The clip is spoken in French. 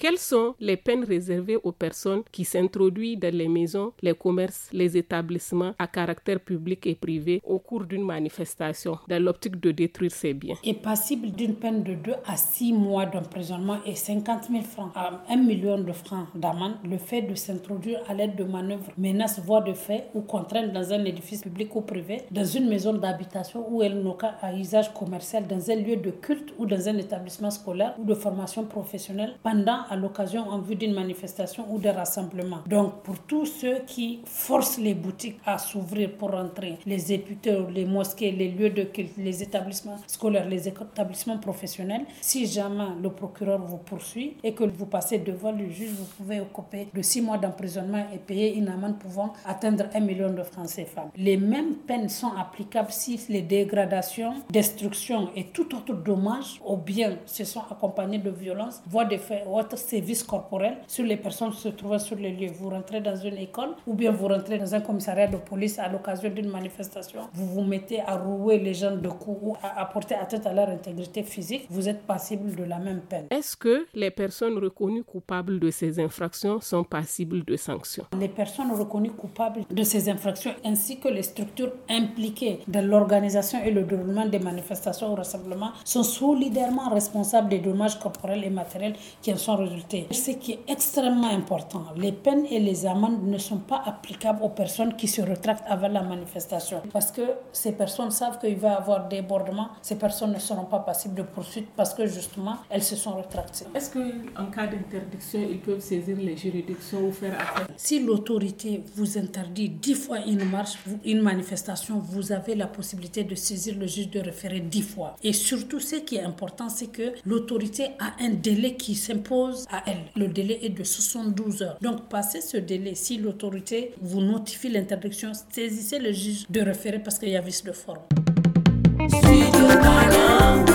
Quelles sont les peines réservées aux personnes qui s'introduisent dans les maisons, les commerces, les établissements à caractère public et privé au cours d'une manifestation dans l'optique de détruire ces biens? Est passible d'une peine de 2 à 6 mois d'emprisonnement et 50 000 francs à 1 million de francs d'amende le fait de s'introduire à l'aide de manœuvres, menaces, voies de fait ou contraintes dans un édifice public ou privé, dans une maison d'habitation ou un local à usage commercial, dans un lieu de culte ou dans un établissement scolaire ou de formation professionnelle, pendant, à l'occasion, en vue d'une manifestation ou de rassemblement. Donc, pour tous ceux qui forcent les boutiques à s'ouvrir pour rentrer, les épiceries, les mosquées, les lieux de culte, les établissements scolaires, les établissements professionnels, si jamais le procureur vous poursuit et que vous passez devant le juge, vous pouvez occuper de 6 mois d'emprisonnement et payer une amende pouvant atteindre 1 million de francs CFA. Les mêmes peines sont applicables si les dégradations, destructions et tout autre dommage aux biens se sont accompagnés de violences, voies de fait ou autres sévices corporels sur les personnes se trouvant sur les lieux. Vous rentrez dans une école ou bien vous rentrez dans un commissariat de police à l'occasion d'une manifestation, vous vous mettez à rouer les gens de coups ou à apporter atteinte à leur intégrité physique, vous êtes passible de la même peine. Est-ce que les personnes reconnues coupables de ces infractions sont passibles de sanctions? Les personnes reconnues coupables de ces infractions ainsi que les structures impliquées dans l'organisation et le déroulement des manifestations ou rassemblements sont solidairement responsables des dommages corporels et matériels qui en sont résultés. Ce qui est extrêmement important, les peines et les amendes ne sont pas applicables aux personnes qui se rétractent avant la manifestation parce que ces personnes savent qu'il va y avoir débordement, ces personnes ne seront pas passibles de poursuite parce que justement elles se sont rétractées. Est-ce qu'en cas d'interdiction, ils peuvent saisir les juridictions ou faire appel? Si l'autorité vous interdit 10 fois une marche, une manifestation, vous avez la possibilité de saisir le juge de référé 10 fois. Et surtout, ce qui est important, c'est que l'autorité a un délai qui s'impose à elle. Le délai est de 72 heures. Donc, passé ce délai, si l'autorité vous notifie l'interdiction, saisissez le juge de référé parce qu'il y a vice de forme.